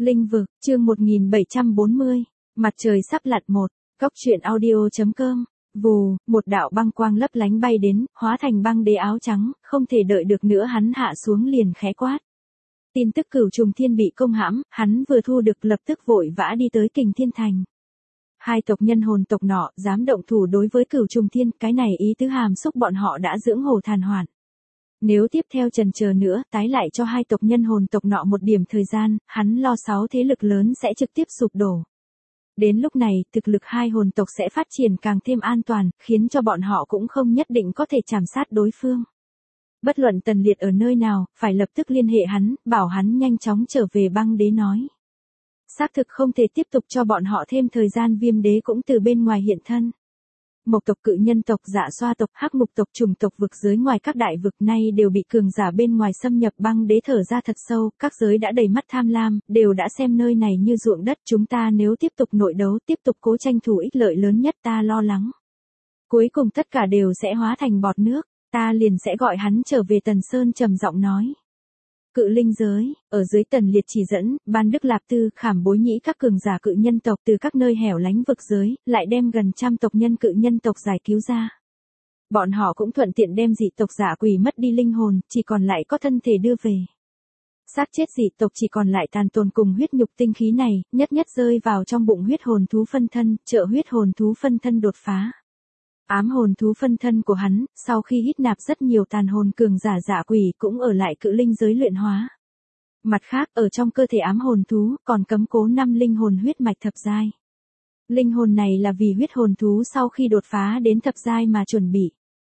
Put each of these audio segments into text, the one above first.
Linh vực, chương 1740, mặt trời sắp lặn một, góc truyện audio.com, vù, một đạo băng quang lấp lánh bay đến, hóa thành băng đế áo trắng, không thể đợi được nữa hắn hạ xuống liền khẽ quát. Tin tức Cửu Trùng Thiên bị công hãm, hắn vừa thu được lập tức vội vã đi tới Kình Thiên Thành. Hai tộc nhân hồn tộc nọ dám động thủ đối với Cửu Trùng Thiên, cái này ý tứ hàm xúc bọn họ đã dưỡng hồ tàn hoạn. Nếu tiếp theo chần chờ nữa, tái lại cho hai tộc nhân hồn tộc nọ một điểm thời gian, hắn lo 6 thế lực lớn sẽ trực tiếp sụp đổ. Đến lúc này, thực lực hai hồn tộc sẽ phát triển càng thêm an toàn, khiến cho bọn họ cũng không nhất định có thể chảm sát đối phương. Bất luận Tần Liệt ở nơi nào, phải lập tức liên hệ hắn, bảo hắn nhanh chóng trở về băng đế nói. Xác thực không thể tiếp tục cho bọn họ thêm thời gian, Viêm đế cũng từ bên ngoài hiện thân. Mộc tộc, cự nhân tộc, dạ xoa tộc, hắc ngục tộc, trùng tộc vực giới ngoài các đại vực nay đều bị cường giả bên ngoài xâm nhập. Băng đế thở ra thật sâu, các giới đã đầy mắt tham lam, đều đã xem nơi này như ruộng đất. Chúng ta nếu tiếp tục nội đấu, tiếp tục cố tranh thủ ích lợi lớn nhất, ta lo lắng. Cuối cùng tất cả đều sẽ hóa thành bọt nước, ta liền sẽ gọi hắn trở về. Tần Sơn trầm giọng nói. Cự linh giới, ở dưới Tần Liệt chỉ dẫn, Ban Đức Lạp Tư, Khảm Bối Nhĩ các cường giả cự nhân tộc từ các nơi hẻo lánh vực giới, lại đem gần trăm tộc nhân cự nhân tộc giải cứu ra. Bọn họ cũng thuận tiện đem dị tộc giả quỷ mất đi linh hồn, chỉ còn lại có thân thể đưa về. Xác chết dị tộc chỉ còn lại tàn tồn cùng huyết nhục tinh khí này, nhất nhất rơi vào trong bụng huyết hồn thú phân thân, trợ huyết hồn thú phân thân đột phá. Ám hồn thú phân thân của hắn, sau khi hít nạp rất nhiều tàn hồn cường giả dạ quỷ cũng ở lại cự linh giới luyện hóa. Mặt khác, ở trong cơ thể ám hồn thú, còn cấm cố 5 linh hồn huyết mạch thập giai. Linh hồn này là vì huyết hồn thú sau khi đột phá đến thập giai mà chuẩn bị.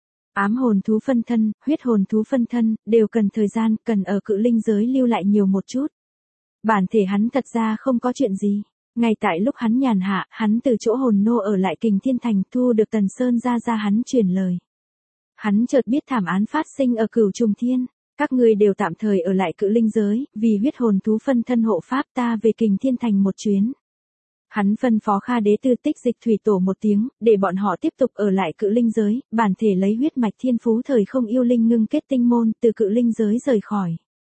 Ám hồn thú phân thân, huyết hồn thú phân thân, đều cần thời gian, cần ở cự linh giới lưu lại nhiều một chút. Bản thể hắn thật ra không có chuyện gì. Ngay tại lúc hắn nhàn hạ, hắn từ chỗ hồn nô ở lại Kình Thiên Thành thu được Tần Sơn ra hắn truyền lời. Hắn chợt biết thảm án phát sinh ở Cửu Trùng Thiên. Các ngươi đều tạm thời ở lại cự linh giới, vì huyết hồn thú phân thân hộ pháp, ta về Kình Thiên Thành một chuyến. Hắn phân phó Kha Đế Tư Tích Dịch Thủy Tổ một tiếng, để bọn họ tiếp tục ở lại cự linh giới, bản thể lấy huyết mạch thiên phú thời không yêu linh ngưng kết tinh môn, từ cự linh giới rời khỏi.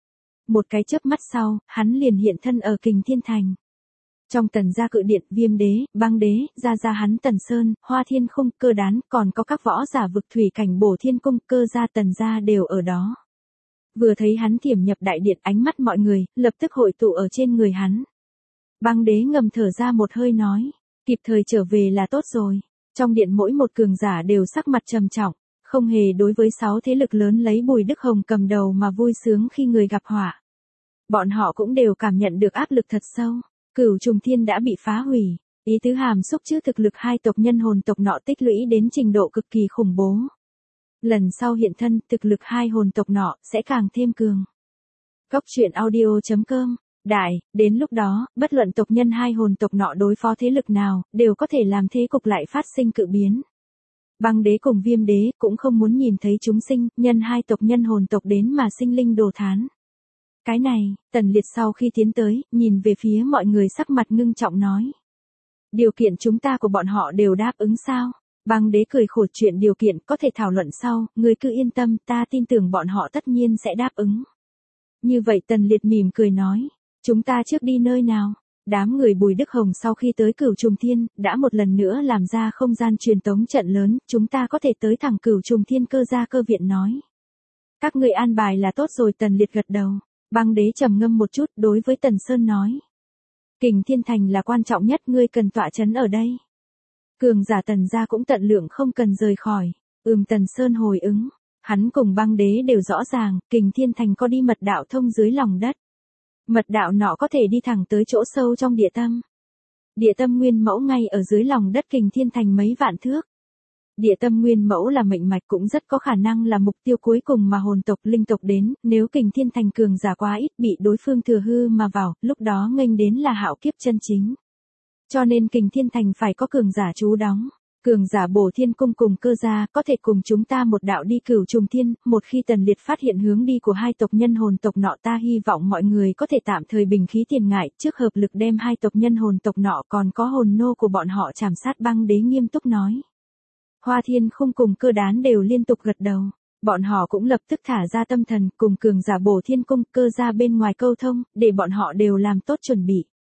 Một cái chớp mắt sau, hắn liền hiện thân ở Kình Thiên Thành. Trong Tần gia cự điện, Viêm đế, Băng đế, ra hắn Tần Sơn, Hoa Thiên Khung, Cơ Đán, còn có các võ giả vực thủy cảnh Bổ Thiên Cung, Cơ gia, Tần gia đều ở đó. Vừa thấy hắn thiểm nhập đại điện, ánh mắt mọi người lập tức hội tụ ở trên người hắn. Băng đế ngầm thở ra một hơi nói, kịp thời trở về là tốt rồi. Trong điện mỗi một cường giả đều sắc mặt trầm trọng, không hề đối với 6 thế lực lớn lấy Bùi Đức Hồng cầm đầu mà vui sướng khi người gặp họa. Bọn họ cũng đều cảm nhận được áp lực thật sâu. Cửu Trùng Thiên đã bị phá hủy, ý tứ hàm xúc chứ thực lực hai tộc nhân hồn tộc nọ tích lũy đến trình độ cực kỳ khủng bố. Lần sau hiện thân, thực lực hai hồn tộc nọ sẽ càng thêm cường. Góc truyện audio.com, đại, đến lúc đó, bất luận tộc nhân hai hồn tộc nọ đối phó thế lực nào, đều có thể làm thế cục lại phát sinh cự biến. Băng đế cùng Viêm đế cũng không muốn nhìn thấy chúng sinh, nhân hai tộc nhân hồn tộc đến mà sinh linh đồ thán. Cái này, Tần Liệt sau khi tiến tới, nhìn về phía mọi người sắc mặt ngưng trọng nói. Điều kiện chúng ta của bọn họ đều đáp ứng sao? Băng đế cười khổ, chuyện điều kiện có thể thảo luận sau, người cứ yên tâm, ta tin tưởng bọn họ tất nhiên sẽ đáp ứng. Như vậy Tần Liệt mỉm cười nói, chúng ta trước đi nơi nào? Đám người Bùi Đức Hồng sau khi tới Cửu Trùng Thiên, đã một lần nữa làm ra không gian truyền tống trận lớn, chúng ta có thể tới thẳng Cửu Trùng Thiên. Cơ gia Cơ viện nói. Các người an bài là tốt rồi. Tần Liệt gật đầu. Băng đế trầm ngâm một chút, đối với Tần Sơn nói. Kình Thiên Thành là quan trọng nhất, ngươi cần tọa trấn ở đây. Cường giả Tần gia cũng tận lượng không cần rời khỏi. Tần Sơn hồi ứng. Hắn cùng Băng đế đều rõ ràng, Kình Thiên Thành có đi mật đạo thông dưới lòng đất. Mật đạo nọ có thể đi thẳng tới chỗ sâu trong địa tâm. Địa tâm nguyên mẫu ngay ở dưới lòng đất Kình Thiên Thành mấy vạn thước. Địa tâm nguyên mẫu là mệnh mạch, cũng rất có khả năng là mục tiêu cuối cùng mà hồn tộc linh tộc đến, nếu Kình Thiên Thành cường giả quá ít bị đối phương thừa hư mà vào, lúc đó nghênh đến là hạo kiếp chân chính. Cho nên Kình Thiên Thành phải có cường giả trú đóng. Cường giả Bổ Thiên Cung cùng Cơ gia có thể cùng chúng ta một đạo đi Cửu Trùng Thiên. Một khi Tần Liệt phát hiện hướng đi của hai tộc nhân hồn tộc nọ, ta hy vọng mọi người có thể tạm thời bình khí tiền ngại, trước hợp lực đem hai tộc nhân hồn tộc nọ còn có hồn nô của bọn họ chảm sát. Băng đế nghiêm túc nói. Hoa Thiên Khung cùng Cơ Đán đều liên tục gật đầu. Bọn họ cũng lập tức thả ra tâm thần, cùng cường giả Bổ Thiên Cung, Cơ gia bên ngoài câu thông, để bọn họ đều làm tốt chuẩn bị.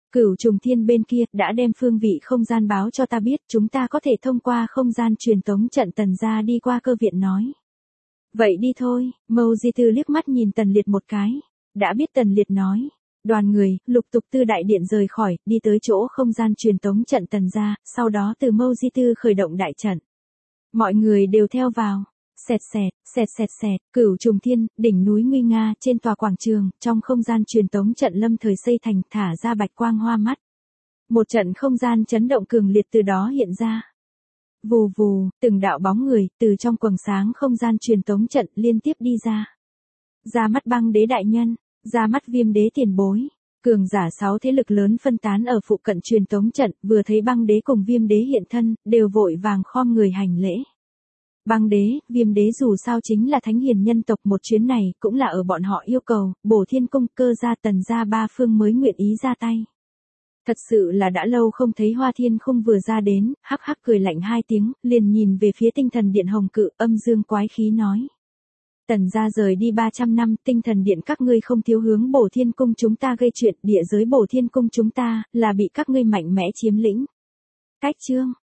Cửu Trùng Thiên bên kia đã đem phương vị không gian báo cho ta biết, chúng ta có thể thông qua không gian truyền tống trận. Tần gia đi qua cơ viện nói. Vậy đi thôi. Mâu Di Tư liếc mắt nhìn Tần Liệt một cái. Đã biết. Tần Liệt nói. Đoàn người lục tục từ đại điện rời khỏi, đi tới chỗ không gian truyền tống trận Tần gia, sau đó từ Mâu Di Tư khởi động đại trận. Mọi người đều theo vào. Xẹt xẹt, xẹt xẹt xẹt, Cửu Trùng Thiên, đỉnh núi nguy nga, trên tòa quảng trường, trong không gian truyền tống trận lâm thời xây thành, thả ra bạch quang hoa mắt. Một trận không gian chấn động cường liệt từ đó hiện ra. Vù vù, từng đạo bóng người, từ trong quầng sáng không gian truyền tống trận liên tiếp đi ra. Ra mắt Băng Đế đại nhân, ra mắt Viêm Đế tiền bối. Cường giả 6 thế lực lớn phân tán ở phụ cận truyền tống trận, vừa thấy Băng Đế cùng Viêm Đế hiện thân, đều vội vàng khom người hành lễ. Băng Đế, Viêm Đế dù sao chính là thánh hiền nhân tộc, một chuyến này cũng là ở bọn họ yêu cầu, Bổ Thiên Cung, Cơ gia, Tần gia ba phương mới nguyện ý ra tay. Thật sự là đã lâu không thấy Hoa Thiên Khung vừa ra đến, hắc hắc cười lạnh 2 tiếng, liền nhìn về phía Tinh Thần Điện Hồng Cự, âm dương quái khí nói. Tần gia rời đi 300 năm, Tinh Thần Điện các ngươi không thiếu hướng Bổ Thiên Cung chúng ta gây chuyện, địa giới Bổ Thiên Cung chúng ta, là bị các ngươi mạnh mẽ chiếm lĩnh. Cách chương.